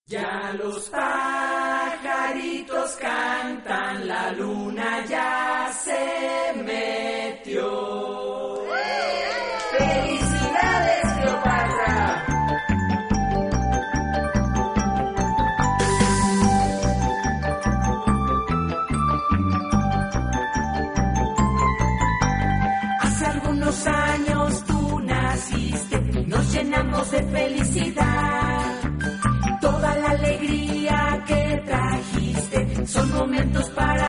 Ya los pajaritos cantan, la luna ya se metió. ¡Felicidades, Cleopatra! Hace algunos años tú naciste, nos llenamos de felicidad.